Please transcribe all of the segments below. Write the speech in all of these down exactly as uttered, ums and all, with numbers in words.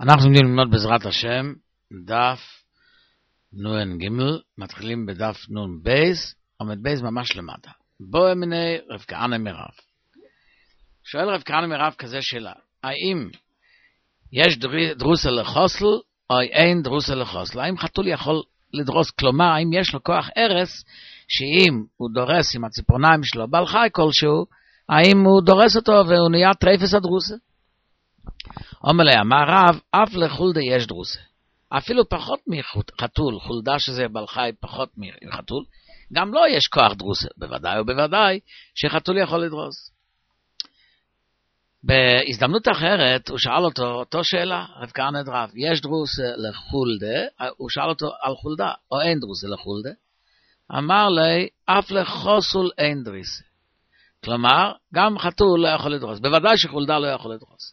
אנחנו עומדים ללמוד בעזרת השם דף נון גימל, מתחילים בדף נון בייז, עומד בייז ממש למטה. בוא מיני רב כהנא מרב. שואל רב כהנא מרב כזה שאלה, האם יש דרוסה לחוסל או אין דרוסה לחוסל? האם חתול יכול לדרוס? כלומר, האם יש לו כוח ערס שאם הוא דורס עם הציפורניים שלו בעל חי כלשהו, האם הוא דורס אותו והוא נהיה טרייפס הדרוסה? אומר לי, אמר רב, אף לחולדה יש דרוסה. אפילו פחות מחתול, חולדה שזה בעל חי פחות מחתול, גם לא יש כוח דרוסה. בוודאי ובוודאי שחתול יכול לדרוס. בהזדמנות אחרת הוא שאל אותו, אותו שאלה, רב כהנא רב, יש דרוסה לחולדה? הוא שאל אותו על חולדה, או אין דרוסה לחולדה? אמר לי, אף לחוסול אין דרוסה. כלומר, גם חתול לא יכול לדרוס. בוודאי שחולדה לא יכול לדרוס.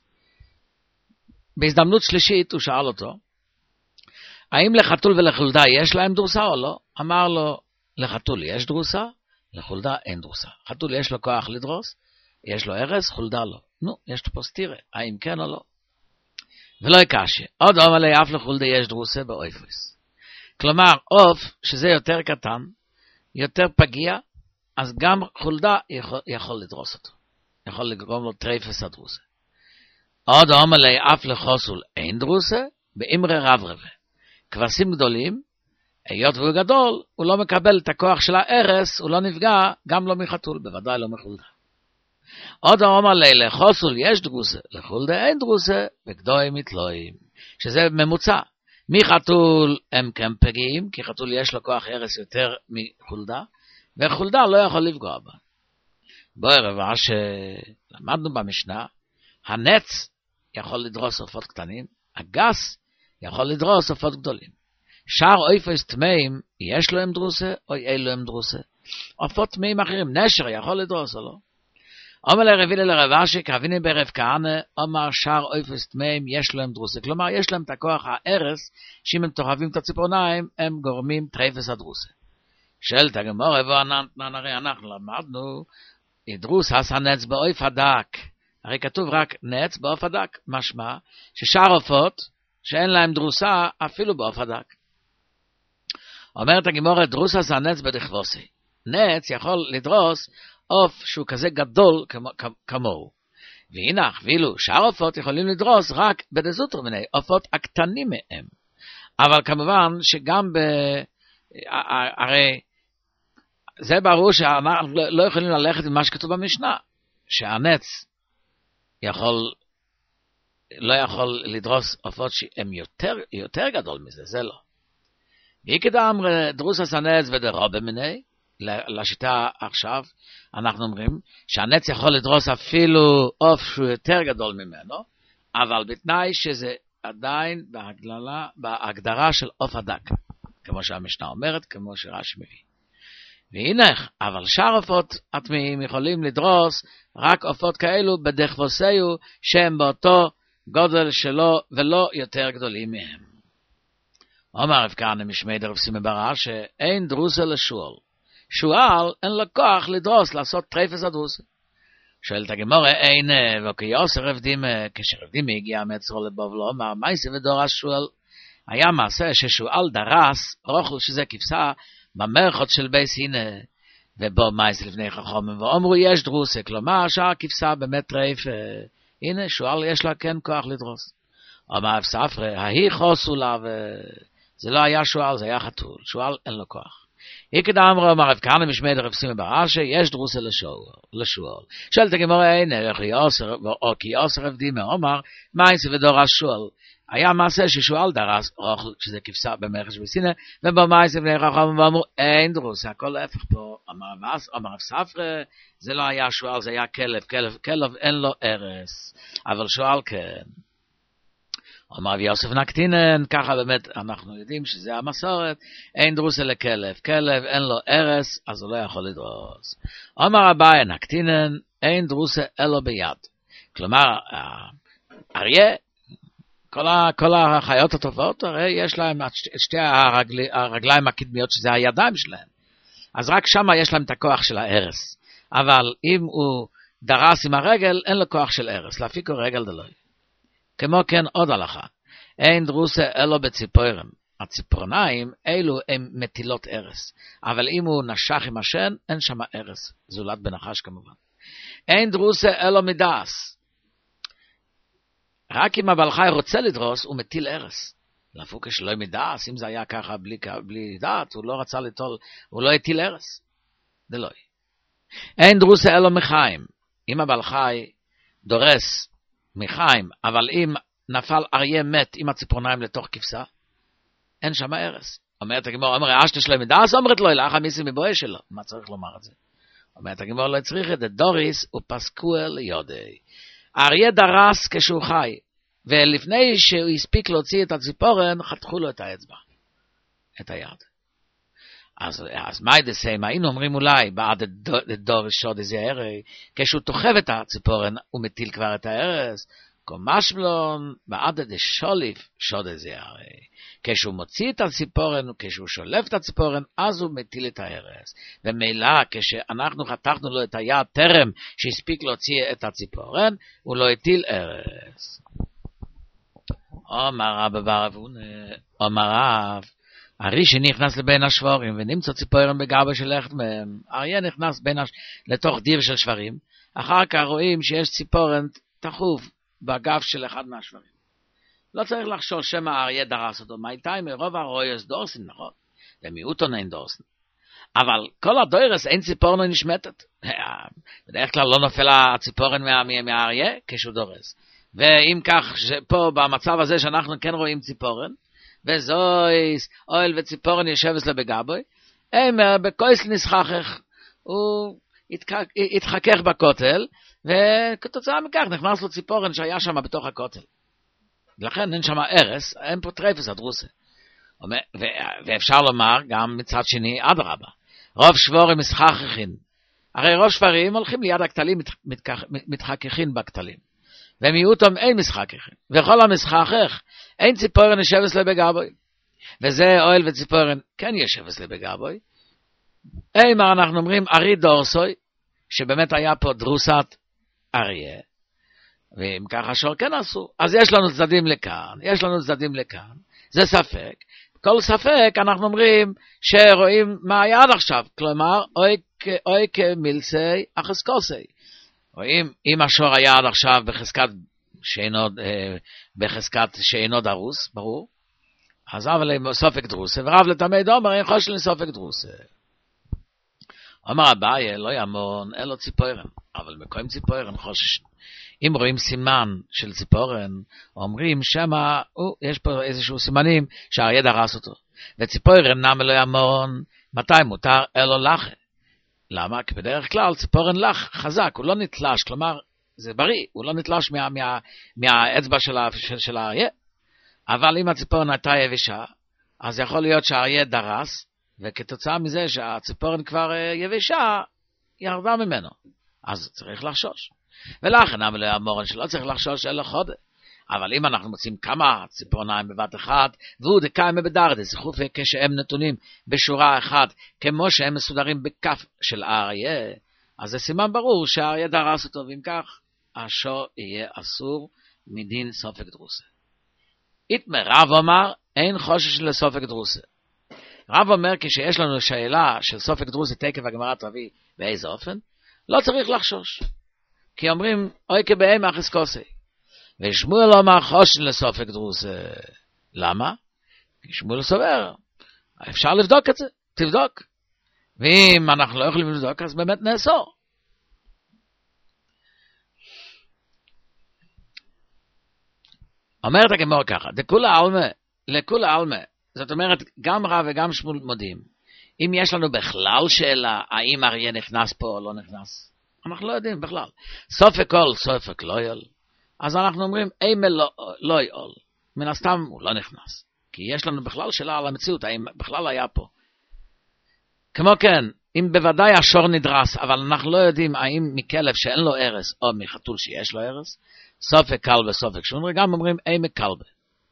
בהזדמנות שלישית הוא שאל אותו, האם לחתול ולחולדה יש להם דרוסה או לא? אמר לו, לחתול יש דרוסה, לחולדה אין דרוסה. חתול יש לו כוח לדרוס, יש לו ערס, חולדה לא. נו, יש פה סתירה, האם כן או לא? ולא יקשה. עוד אומר לי, אף לחולדה יש דרוסה באויפוס. כלומר, עוף, שזה יותר קטן, יותר פגיע, אז גם חולדה יכול, יכול לדרוס אותו. יכול לגרום לו טרייפס הדרוסה. עוד אומר לי, אף לחוסול אין דרוסה, באמרי רב רבה. כבשים גדולים, היות והוא גדול, הוא לא מקבל את הכוח של הערס, הוא לא נפגע, גם לא מחתול, בוודאי לא מחולדה. עוד אומר לי, לחוסול יש דרוסה, לחולדה אין דרוסה, וגדויים מתלויים. שזה ממוצע. מחתול הם כן פגיעים, כי חתול יש לו כוח ערס יותר מחולדה, וחולדה לא יכול לפגוע בה. בואי רבה שלמדנו במשנה, הנץ יכול לדרוס עופות קטנים, הגס יכול לדרוס עופות גדולים. שאר אויפוס טמאים, יש להם דרוסה או אין להם דרוסה? עופות טמאים אחרים, נשר יכול לדרוס או לא? אומר לרבילה לרב אשי, כהביני ברב כהנא, אומר שאר אויפוס טמאים, יש להם דרוסה. כלומר, יש להם את הכוח הערס, שאם הם תוחבים את הציפורניים, הם גורמים טרייפס הדרוסה. שאלת הגמרא, הרי אנחנו למדנו, ידרוס עשה נץ באויף הדק. הרי כתוב רק נץ באוף הדק, משמע ששאר עופות שאין להם דרוסה אפילו באוף הדק. אומרת הגמרא, דרוס עשה נץ בדכבוסי. נץ יכול לדרוס עוף שהוא כזה גדול כמוהו. והנה, ואילו שאר עופות יכולים לדרוס רק בדזוטר מיני, עופות הקטנים מהם. אבל כמובן שגם ב... הרי זה ברור שאנחנו לא יכולים ללכת עם מה שכתוב במשנה, שהנץ יכול, לא יכול לדרוס עופות שהם יותר, יותר גדול מזה, זה לא. ויקדם דרוס הסנץ ודרובה מיני, לשיטה עכשיו, אנחנו אומרים שהנץ יכול לדרוס אפילו עוף שהוא יותר גדול ממנו, אבל בתנאי שזה עדיין בהגדרה, בהגדרה של עוף הדק, כמו שהמשנה אומרת, כמו שרש"י מביא. והנה, אבל שאר עופות הטמאים יכולים לדרוס רק עופות כאלו בדכבוסיו שהם באותו גודל שלו ולא יותר גדולים מהם. אומר רב כהנא משמי דרב סימא ברא שאין דרוסה לשועל. שועל אין לו כוח לדרוס, לעשות טרייפס הדרוסה. שואלת הגמרא, אין וכיוסר רב דימה, כשרב דימה הגיע מצרו לבבל, אמר מייסי ודורס שועל. היה מעשה ששועל דרס רוכל שזה כבשה במרחות של בייס הנה, ובו מייס לפני חכמים, ואומרו יש דרוסה, כלומר שהר כבשה באמת טרייף, הנה שועל יש לה כן כוח לדרוס. אמר אף ספרי, ההיא חוסו לה, וזה לא היה שועל, זה היה חתול, שועל אין לו כוח. יקד אמרו, אמר רב כהנא משמי דרב סימא ברא שיש דרוסה לשועל. שואלת הגמרא, הנה, או כי יוסר רב דימה, אמר מייס ודורס שועל. היה מעשה ששועל דרס רוכל, שזה כבשה במרחת של בייס הנה, ובמייס לפני חכמים ואמרו, אין דרוסה, הכל להפך פה. אמר אף ספרי, זה לא היה שועל, זה היה כלב, כלב, כלב אין לו ערס, אבל שועל כן. אמר יוסף נקטינן, ככה באמת אנחנו יודעים שזה המסורת, אין דרוסה לכלב, כלב אין לו ערס, אז הוא לא יכול לדרוס. אמר אביי נקטינן, אין דרוסה אלו ביד. כלומר, אריה, כל, ה, כל החיות הטובות, הרי יש להם את שתי הרגל, הרגליים הקדמיות, שזה הידיים שלהם. אז רק שם יש להם את הכוח של הערס. אבל אם הוא דרס עם הרגל, אין לו כוח של ערס, להפיקו רגל דלוי. כמו כן עוד הלכה, אין דרוסה אלו בציפורן. הציפורניים אלו הם מטילות ארס, אבל אם הוא נשך עם השן, אין שם ארס, זולת בנחש כמובן. אין דרוסה אלו מדעס. רק אם הבעל חי רוצה לדרוס, הוא מטיל ארס. לפוקה שלא מדעס, אם זה היה ככה בלי, בלי דעת, הוא לא רצה לטול, הוא לא הטיל ארס. זה לא. אין דרוסה אלו מחיים. אם הבעל חי דורס מחיים, אבל אם נפל אריה מת עם הציפורניים לתוך כבשה, אין שם ארס. אומרת הגמור, אומר, אשת שלו מדעס, אומרת לו, אלך המיסי מבואה שלו. מה צריך לומר את זה? אומרת הגמור, לא צריך את דוריס ופסקואל יודי. האריה דרס כשהוא חי, ולפני שהוא הספיק להוציא את הציפורן, חתכו לו את האצבע, את היד. אז, אז מה ידסי? מה היינו אומרים אולי, בעד דוריס שוד איזה הרי, כשהוא תוחב את הציפורן, הוא מטיל כבר את הארס, כמשמלון, בעד דשוליף שוד איזה הרי. כשהוא מוציא את הציפורן, כשהוא שולף את הציפורן, אז הוא מטיל את ההרס. ומילא, כשאנחנו חתכנו לו את היד טרם שהספיק להוציא את הציפורן, הוא לא הטיל הרס. אומר רב ברב, אומר רב, הרי שנכנס לבין השברים, ונמצא ציפורן בגבה של לכת מהם, אריה נכנס בין הש... לתוך דיר של שברים, אחר כך רואים שיש ציפורן תחוב בגב של אחד מהשברים. לא צריך לחשוש שמא האריה דרס אותו, מייטאי מרוב הרויוס דורסין, נכון? ומיעוטון אין דורסין. אבל כל הדורס אין ציפורן נשמטת. בדרך כלל לא נופל הציפורן מה, מהאריה כשהוא דורס. ואם כך, פה במצב הזה שאנחנו כן רואים ציפורן, וזויס, אוהל וציפורן ישבס לו בגבוי, הם בקויס נסחכך, הוא התחכך בכותל, וכתוצאה מכך נכנס לו ציפורן שהיה שם בתוך הכותל. לכן אין שם ארס, אין פה טרפס הדרוסה. ואפשר לומר גם מצד שני, עד רבה, רוב שבורים משחככין. הרי רוב שברים הולכים ליד הכתלים, מתחככין בכתלים. ומיעוטם אין משחככין. וכל המשחכך, אין ציפורן ישבס לבגבוי. וזה אוהל וציפורן כן ישבס לבגבוי. אימר אנחנו אומרים ארי דורסוי, שבאמת היה פה דרוסת אריה. ואם ככה שור כן עשו, אז יש לנו צדדים לכאן, יש לנו צדדים לכאן, זה ספק. כל ספק אנחנו אומרים שרואים מה היה עד עכשיו, כלומר, אוי כמילסי החזקוסי. רואים, אם השור היה עד עכשיו בחזקת שאינו, בחזקת שאינו דרוס, ברור, אז אבל סופק דרוסה, ורב לתמי דומר, אין חושל לסופק דרוסה. אומר אביי, לא ימון, אין לו ציפורן, אבל מקוים ציפורן חושש. אם רואים סימן של ציפורן, אומרים שמה, או, יש פה איזשהו סימנים שהאריה דרס אותו. וציפורן נם לא ימון, מתי מותר? אלו לך. למה? כי בדרך כלל ציפורן לך חזק, הוא לא נתלש, כלומר, זה בריא, הוא לא נתלש מה, מה, מהאצבע של, של, של האריה. אבל אם הציפורן הייתה יבשה, אז יכול להיות שהאריה דרס, וכתוצאה מזה שהציפורן כבר יבשה, ירדה ממנו. אז צריך לחשוש. ולכן אמרו המורן שלא צריך לחשוש אלא חודה. אבל אם אנחנו מוצאים כמה ציפורניים בבת אחת, והוא דקאי מבדרדה, זכוף כשהם נתונים בשורה אחת, כמו שהם מסודרים בכף של האריה, אז זה סימן ברור שהאריה דרס אותו, ואם כך, השור יהיה אסור מדין סופק דרוסה. איתמר רב אומר, אין חושש לסופק דרוסה. רב אומר, כשיש לנו שאלה של סופק דרוסה, תקף הגמרא תביא באיזה אופן, לא צריך לחשוש. כי אומרים, אוי כבאם החזקוסי. ושמואל אומר חושן לסופק דרוסה. למה? כי שמואל סובר. אפשר לבדוק את זה, תבדוק. ואם אנחנו לא יכולים לבדוק, אז באמת נאסור. אומרת הגמרא ככה, דכולה עלמא, לכולה עלמא, זאת אומרת, גם רב וגם שמואל מודים. אם יש לנו בכלל שאלה, האם אריה נכנס פה או לא נכנס, אנחנו לא יודעים בכלל. סופק כל, סופק לא יול. אז אנחנו אומרים, אימה לא, לא יול. מן הסתם הוא לא נכנס. כי יש לנו בכלל שאלה על המציאות, האם בכלל היה פה. כמו כן, אם בוודאי השור נדרס, אבל אנחנו לא יודעים האם מכלב שאין לו ארס, או מחתול שיש לו ארס, סופק קל וסופק שונרי, גם אומרים, אימה קלבה.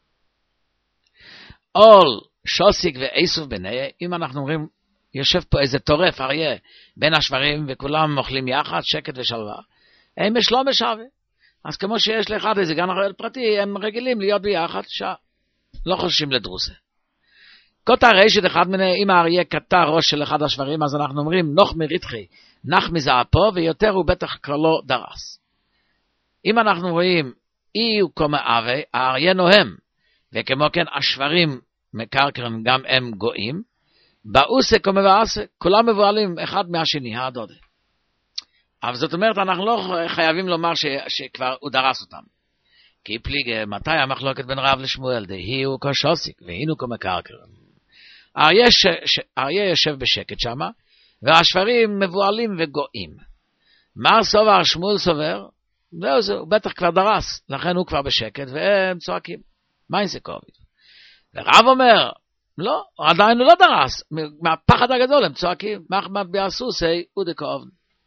אול, שוסיק ואיסוף בניה, אם אנחנו אומרים, יושב פה איזה טורף, אריה, בין השברים, וכולם אוכלים יחד, שקט ושלווה. הם יש לא משווה. אז כמו שיש לאחד איזה גן אוכל פרטי, הם רגילים להיות ביחד, ש... לא חוששים לדרוסה. קוטה רשת אחד מיני, אם האריה קטע ראש של אחד השברים, אז אנחנו אומרים, נוח מריתחי, נח מזעפו, ויותר הוא בטח כבר לא דרס. אם אנחנו רואים, אי הוא קומה אבי, האריה נוהם, וכמו כן השברים מקרקרים גם הם גויים, באוסה קומה ואסה, כולם מבועלים אחד מהשני, הדודה. אבל זאת אומרת, אנחנו לא חייבים לומר ש, שכבר הוא דרס אותם. כי פליג, מתי המחלוקת בין רב לשמואל? דהי הוא קשוסיק, והינו קומה קרקרים. אריה, ש... ש... אריה יושב בשקט שם, והשברים מבועלים וגויים. מר סובר, שמואל סובר, זהו זה, הוא בטח כבר דרס, לכן הוא כבר בשקט, והם צועקים. מה אין זה קוביד? ורב אומר, לא, עדיין הוא לא דרס, מהפחד הגדול הם צועקים, מחמד ביעשוסי, ודקוב.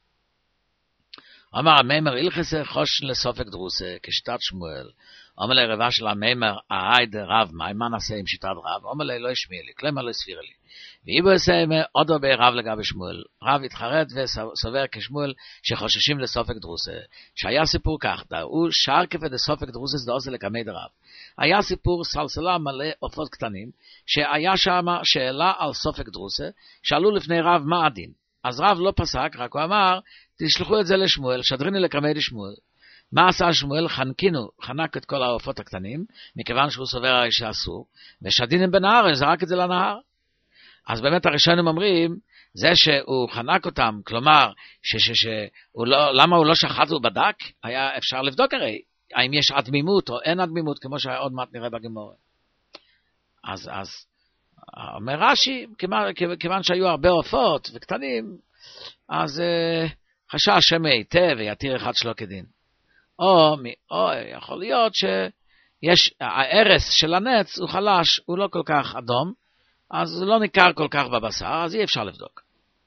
אמר המיימר, הלכסה חוש לסופק דרוסה, כשתת שמואל. אומר לי רבה של המיימר, ההייד רב, מה נעשה עם שיטת רב? אומר לי, לא ישמיע לי, כלומר לא יסביר לי. ואיבו יעשה עוד הרבה רב לגבי שמואל. רב התחרט וסובר כשמואל שחוששים לסופק דרוסה. שהיה סיפור כך, דאו שער כפי דסופק דרוסה זה עושה לקמי דרב. היה סיפור סלסלה מלא עופות קטנים, שהיה שם שאלה על סופק דרוסה, שאלו לפני רב מה הדין. אז רב לא פסק, רק הוא אמר, תשלחו את זה לשמואל, שדריני לקמי לשמואל. מה עשה שמואל? חנקינו, חנק את כל העופות הקטנים, מכיוון שהוא סובר שאסור, ושדינם בנהר, זרק את זה לנהר. אז באמת הראשונים אומרים, זה שהוא חנק אותם, כלומר, ש, ש, ש, הוא לא, למה הוא לא שחט ובדק? היה אפשר לבדוק הרי, האם יש אדמימות או אין אדמימות, כמו שעוד מעט נראה בגמרא. אז, אז, אומר רש"י, כיוון, כיוון שהיו הרבה עופות וקטנים, אז uh, חשש שמא היטב ויתיר אחד שלא כדין. או, או יכול להיות שיש, הערס של הנץ הוא חלש, הוא לא כל כך אדום, אז זה לא ניכר כל כך בבשר, אז אי אפשר לבדוק.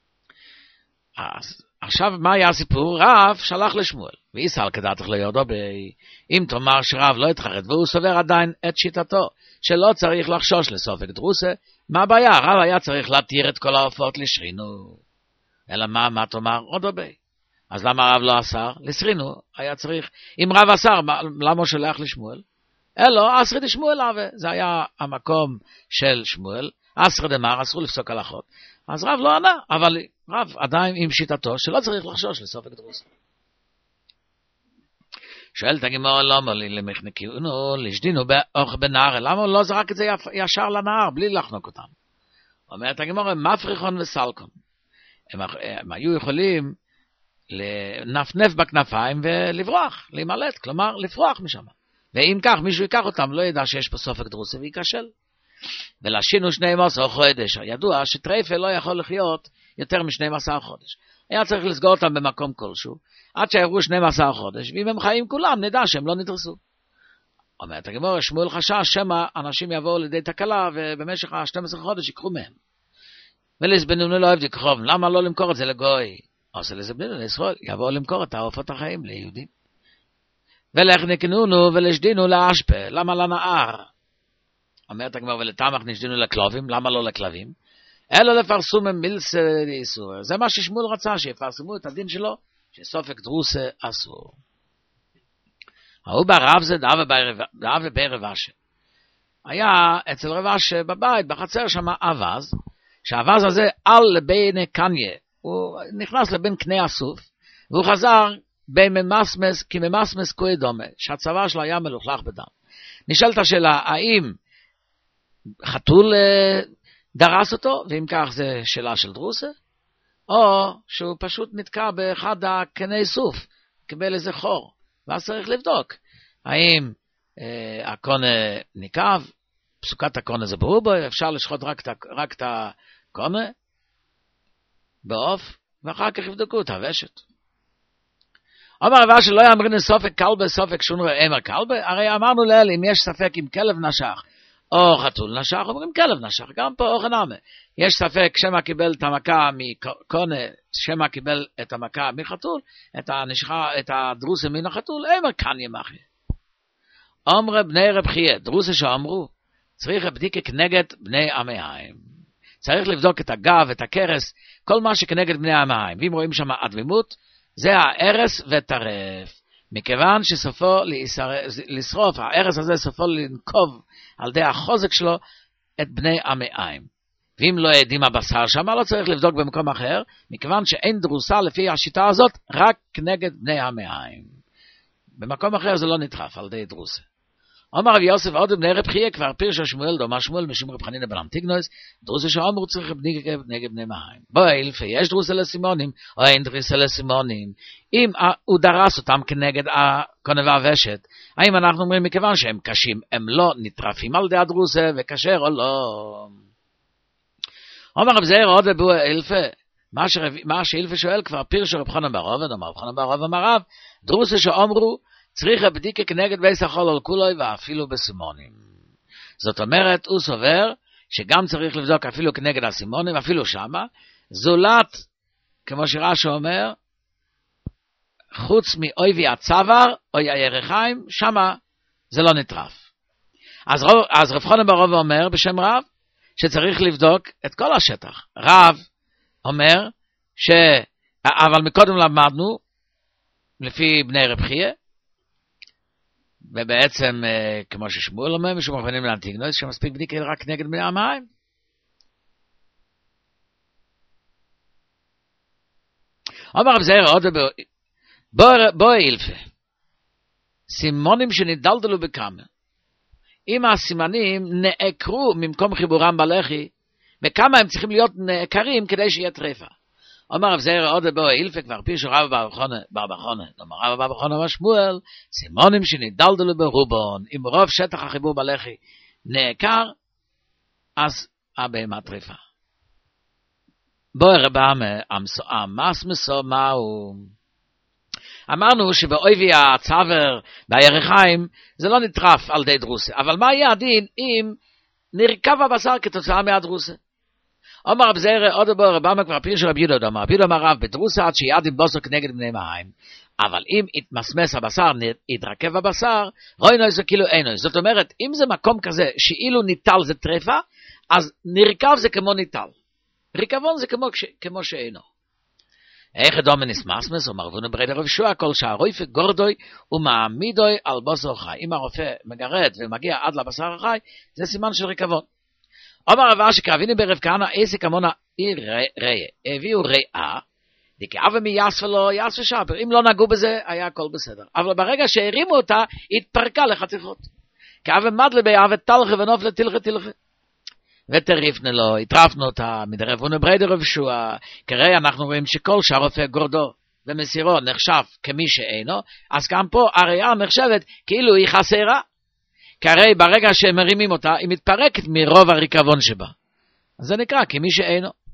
אז עכשיו מה היה הסיפור? רב שלח לשמואל, ואיסל כדאתך ליודו בי, אם תאמר שרב לא התחרט, והוא סובר עדיין את שיטתו, שלא צריך לחשוש לסופק דרוסה, מה הבעיה? רב היה צריך להתיר את כל העופות לשרינו. אלא מה, מה תאמר? עוד בי. אז למה רב לא אסר? לסרינו, היה צריך, אם רב אסר, למה הוא שלח לשמואל? אלו, אסרי דשמואל אבה, זה היה המקום של שמואל, אסרי דמר, אסרו לפסוק הלכות. אז רב לא ענה, אבל רב עדיין עם שיטתו, שלא צריך לחשוש לסופק דרוסה. שואל תגימור, למה לי למחנקיונו, לשדינו באוך בנהר, למה הוא לא זרק את זה ישר לנהר, בלי לחנוק אותם? אומר תגימור, הם מפריחון וסלקון. הם, הם היו יכולים לנפנף בכנפיים ולברוח, להימלט, כלומר לפרוח משם. ואם כך מישהו ייקח אותם, לא ידע שיש פה סופק דרוסה ויקשל. ולשינו שנים עשר חודש, ידוע שטרייפה לא יכול לחיות יותר משנים עשר חודש. היה צריך לסגור אותם במקום כלשהו, עד שיעברו שנים עשר חודש, ואם הם חיים כולם, נדע שהם לא נדרסו. אומרת הגמרא, שמואל חשש שמא אנשים יבואו לידי תקלה, ובמשך ה-שנים עשר חודש ייקחו מהם. ולזבנונו לא אוהב לקרוב, למה לא למכור את זה לגוי? עושה לזבנונו לישראל, יבואו למכור את העופות החיים ליהודים. ולך נקנונו ולשדינו לאשפה, למה לנער? אומרת הגמרא, ולתמך נשדינו לכלובים, למה לא לכלבים? אלא לפרסום מילס איסור. זה מה ששמואל רצה, שיפרסמו את הדין שלו, שסופק דרוסה אסור. ההוא ברב זה דאב ובי רבשה. היה אצל רבשה בבית, בחצר שם אבז, שהאבז הזה על לבין קניה, הוא נכנס לבין קנה הסוף, והוא חזר בין ממסמס, כי ממסמס כוי דומה, שהצוואר שלו היה מלוכלך בדם. נשאלת השאלה, האם חתול דרס אותו, ואם כך זה שאלה של דרוסה, או שהוא פשוט נתקע באחד הקני סוף, קיבל איזה חור, ואז צריך לבדוק, האם אה, הקונה ניקב, פסוקת הקונה זה ברור בו, אפשר לשחוט רק, רק את הקונה, בעוף, ואחר כך יבדקו את הוושת. אומר רבא שלא יאמרין סופק כלבה, סופק שונר אמר כלבה, הרי אמרנו לאל, אם יש ספק אם כלב נשך, או חתול נשך, אומרים כלב נשך, גם פה אוכל נאמה. יש ספק שמה קיבל את המכה מקונה, שמה קיבל את המכה מחתול, את הנשכה, את הדרוסה מן החתול, אמר כאן ימחי. אומר בני רב חייה, דרוסה שאמרו, צריך בדיקה כנגד בני עמי הים. צריך לבדוק את הגב, את הכרס, כל מה שכנגד בני עמי הים. ואם רואים שם אדמימות, זה הערס וטרף. מכיוון שסופו לשרוף, הארץ הזה סופו לנקוב על די החוזק שלו את בני המעיים. ואם לא עדים הבשר שם, לא צריך לבדוק במקום אחר, מכיוון שאין דרוסה לפי השיטה הזאת, רק כנגד בני המעיים. במקום אחר זה לא נטרף על די דרוסה. אומר רב יוסף עוד בני רב חייה, כבר פירש שמואל דומה שמואל משום רב חנינא בן אנטיגנוס, דרוסה שאומרו צריך בדיקה נגד בני מעיים. בואי, לפי יש דרוסה לסימונים, או אין דרוסה לסימונים. אם הוא דרס אותם כנגד הקונבה ושת, האם אנחנו אומרים מכיוון שהם קשים, הם לא נטרפים על די הדרוסה, וכשר או לא. אומר רב זעיר עוד בבוא אלפה, מה שאילפה שואל כבר פירש רב חנן בר עובד, אמר רב חנן בר עובד אמר רב, דרוסה שאומרו, צריך בדיקה כנגד בייס החול על כולוי ואפילו בסימונים. זאת אומרת, הוא סובר שגם צריך לבדוק אפילו כנגד הסימונים, אפילו שמה, זולת, כמו שרש"י אומר, חוץ מאויבי הצוואר, אוי הירחיים, שמה זה לא נטרף. אז, רב, אז רב חנן בר עובד אומר בשם רב, שצריך לבדוק את כל השטח. רב אומר, ש... אבל מקודם למדנו, לפי בני רב חייה, ובעצם, כמו ששמואל אומר, משום רבנים לאנטיגנוס, שמספיק בדיקה רק נגד בני המעיים. אומר רב זעיר עוד בוא אילפה, סימונים שנדלדלו בכמה, אם הסימנים נעקרו ממקום חיבורם בלחי, וכמה הם צריכים להיות נעקרים כדי שיהיה טרפה. אומר רב זעיר עוד בוא אילפה, כבר פירש רב בר בחונה, אומר רב בר בחונה אמר שמואל, סימונים שנדלדלו ברובון, אם רוב שטח החיבור בלחי נעקר, אז הבהמה טרפה. בוא רבה המס מסו מהו. אמרנו שבאויבי הצוואר והירחיים זה לא נטרף על די דרוסה, אבל מה יהיה הדין אם נרכב הבשר כתוצאה מהדרוסה? אומר רב זעיר עוד בוא רבם כבר פיר של רב יהודה אמר, רב יהודה אמר רב בדרוסה עד שיעד עם בוסר כנגד בני מעיים, אבל אם יתמסמס הבשר, יתרכב הבשר, רואי נוי זה כאילו אין נוי. זאת אומרת, אם זה מקום כזה שאילו ניטל זה טרפה, אז נרכב זה כמו ניטל. ריקבון זה כמו, כמו שאינו. איך אדום נסמסמס, אומר רבנו בריידא רב ישוע, כל שהרופא גורדוי ומעמידוי על בוסר חי. אם הרופא מגרד ומגיע עד לבשר החי, זה סימן של ריקבון. אומר רב אשי קרביני ברב כהנא, איזה כמונה ראה, הביאו ראה, דכאבה מייספה לו, יספה שפר. אם לא נגעו בזה, היה הכל בסדר. אבל ברגע שהרימו אותה, התפרקה לחתיכות. כאבה מדלה באהבה תלכה ונופלה תלכה תלכה. וטריפנה לו, התרפנו אותה, מדרבנו בריידא רב ישוע, כרי אנחנו רואים שכל שהרופא גורדו ומסירו נחשב כמי שאינו, אז גם פה הראייה נחשבת כאילו היא חסרה. כרי ברגע שהם מרימים אותה, היא מתפרקת מרוב הריקבון שבה. אז זה נקרא כמי שאינו.